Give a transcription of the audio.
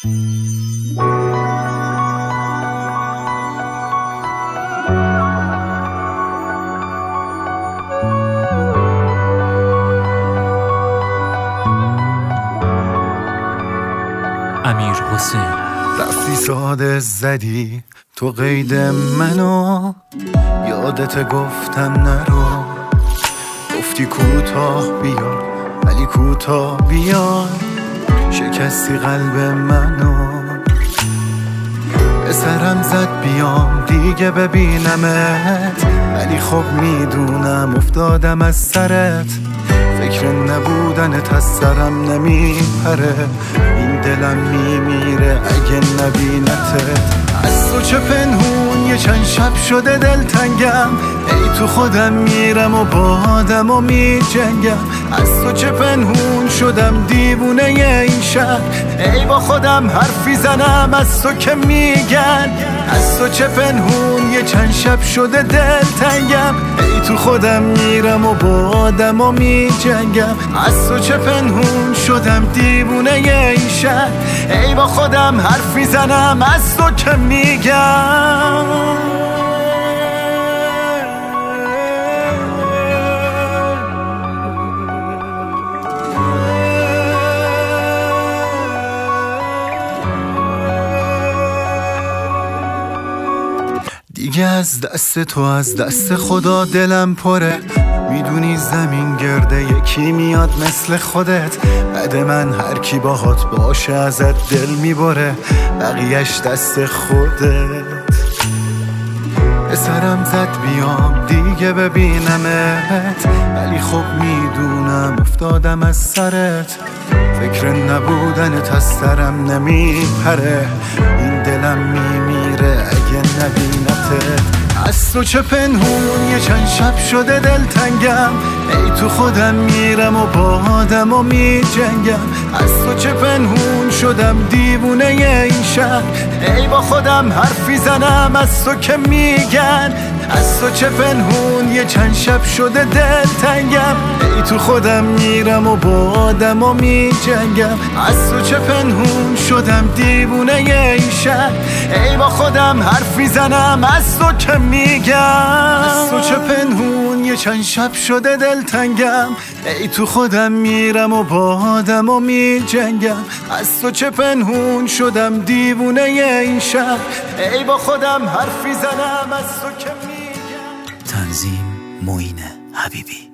امیر حسین رفتی ساده زدی تو قید منو، یادت گفتم نرو، گفتی کوتاه بیا ولی کوتاه بیا، شکستی قلب منو. به سرم زد بیام دیگه ببینمت، ولی خب میدونم افتادم از سرت، فکر نبودنت از سرم نمیپره، این دلم میمیره اگه نبینتت. از تو چه پنهون یه چند شب شده دلتنگم، ای تو خودم میرم و با آدم و میجنگم. از تو چه پنهون شدم دیوونه این شهر، ای با خودم حرفی زنم از تو که میگن. از تو چه پنهون یه چند شب شده دلتنگم، ای تو خودم میرم و با آدم و میجنگم. از تو چه پنهون شدم دیوونه این شهر، ای با خودم حرفی زنم از تو که میگم. دیگه از دست تو از دست خدا دلم پره، میدونی زمین گرده یکی میاد مثل خودت، بعد من هر کی باهات باشه ازت دل میبره، بقیهش دست خودت. به سرم زد بیام دیگه ببینمت، ولی خب میدونم افتادم از سرت، فکر نبودنت از سرم نمیپره، این دلم میمیره اگه نبینتت. از تو چه پنهون یه چند شب شده دلتنگم، ای تو خودم میرم و با آدم و میجنگم. از تو چه پنهون شدم دیوونه این شهر، ای با خودم حرفی زنم از تو که میگن. از تو چه پنهون یه چند شب شده دلتنگم، ای تو خودم میرم و با آدم و میجنگم. از تو چه پنهون شدم دیوونه این شهر، ای با خودم حرفی زنم از تو که میگم. از تو چه پنهون یه چند شب شده دلتنگم، ای تو خودم میرم و با آدم و میجنگم. از تو چه پنهون شدم دیوونه این شهر، ای با خودم حرفی زنم از تو که میگم. تنظیم معین حبیبی.